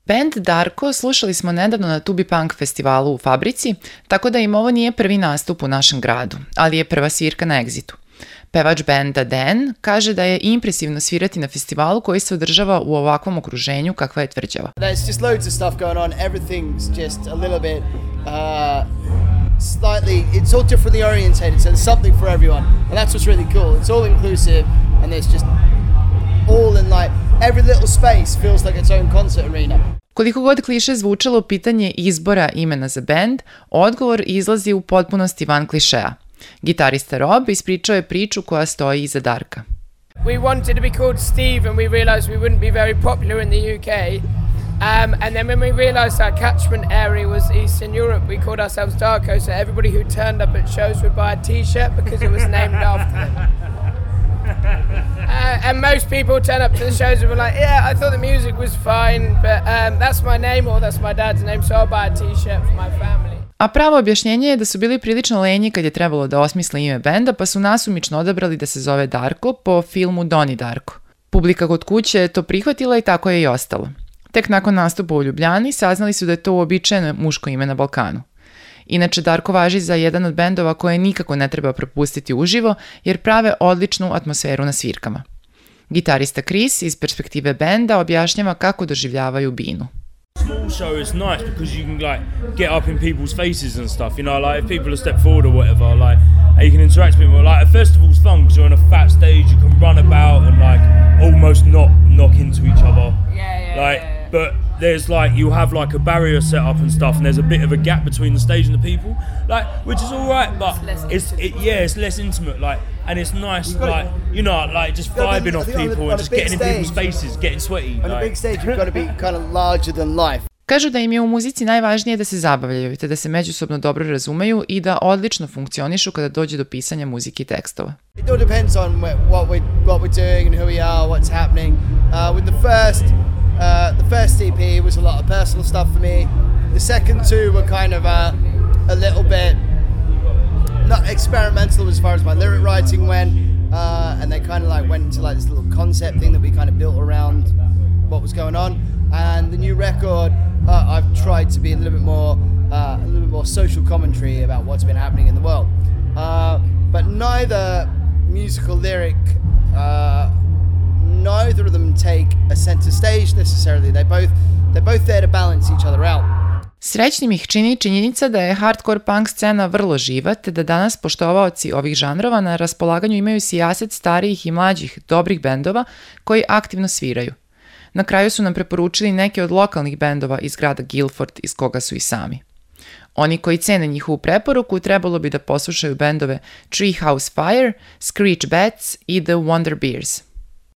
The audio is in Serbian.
Band Darko slušali smo nedavno na Tubi Punk festivalu u Fabrici, tako da im ovo nije prvi nastup u našem gradu, ali je prva svirka na Exitu. Pevač benda Dan kaže da je impresivno svirati na festivalu koji se održava u ovakvom okruženju kakva je tvrđava. There's just loads of stuff going on. Everything's just a little bit slightly, it's all differently orientated, so there's something for everyone. And that's what's really cool. It's all inclusive and there's just all in like every little space feels like its own concert arena. Koliko god kliše zvučalo pitanje izbora imena za bend, odgovor izlazi u potpunosti van klišeja. Gitarista Rob ispričao je priču koja stoji iza Darka. We wanted to be called Steve and we realized we wouldn't be very popular in the UK. And then when we realized our catchment area was Eastern Europe, we called ourselves Darko, so everybody who turned up at shows would buy a t-shirt because it was named after them. And most people turn up to the shows and were like, yeah, I thought the music was fine, but that's my name or that's my dad's name, so I'll buy a t-shirt for my family. A pravo objašnjenje je da su bili prilično lenji kad je trebalo da osmisle ime benda, pa su nasumično odabrali da se zove Darko po filmu Donnie Darko. Publika kod kuće je to prihvatila i tako je i ostalo. Tek nakon nastupa u Ljubljani saznali su da je to uobičajeno muško ime na Balkanu. Inače, Darko važi za jedan od bendova koje nikako ne treba propustiti uživo, jer prave odličnu atmosferu na svirkama. Gitarista Chris iz perspektive benda objašnjava kako doživljavaju binu. Small show is nice because you can like get up in people's faces and stuff, you know, like if people step forward or whatever, like you can interact with people. Like a festival's fun because you're on a fat stage, you can run about and like almost not knock into each other. But there's like you have like a barrier set up and stuff, and there's a bit of a gap between the stage and the people, like which is all right, but it's less intimate, like, and it's nice, like you know, like just vibing off people and just getting in people's faces, getting sweaty. On a big stage, you've got to be kind of larger than life. Kažu da im je u muzici najvažnije da se zabavljaju, te da se međusobno dobro razumeju i da odlično funkcionišu kada dođe do pisanja muzike i tekstova. It all depends on what we're doing and who we are, what's happening. With the first EP was a lot of personal stuff for me. The second two were kind of a little bit not experimental as far as my lyric writing went, and they kind of like went into like this little concept thing that we kind of built around what was going on. And the new record, I've tried to be a little bit more social commentary about what's been happening in the world. But neither musical lyric, neither of them take a center stage necessarily. They're both there to balance each other out. Srećnim ih čini činjenica da je hardcore punk scena vrlo živa, te da danas poštovaoci ovih žanrova na raspolaganju imaju sijaset starijih i mlađih dobrih bendova koji aktivno sviraju. Na kraju su nam preporučili neke od lokalnih bendova iz grada Guildford iz koga su i sami. Oni koji cene njihovu preporuku trebalo bi da poslušaju bendove Treehouse Fire, Screech Bats i The Wonder Bears.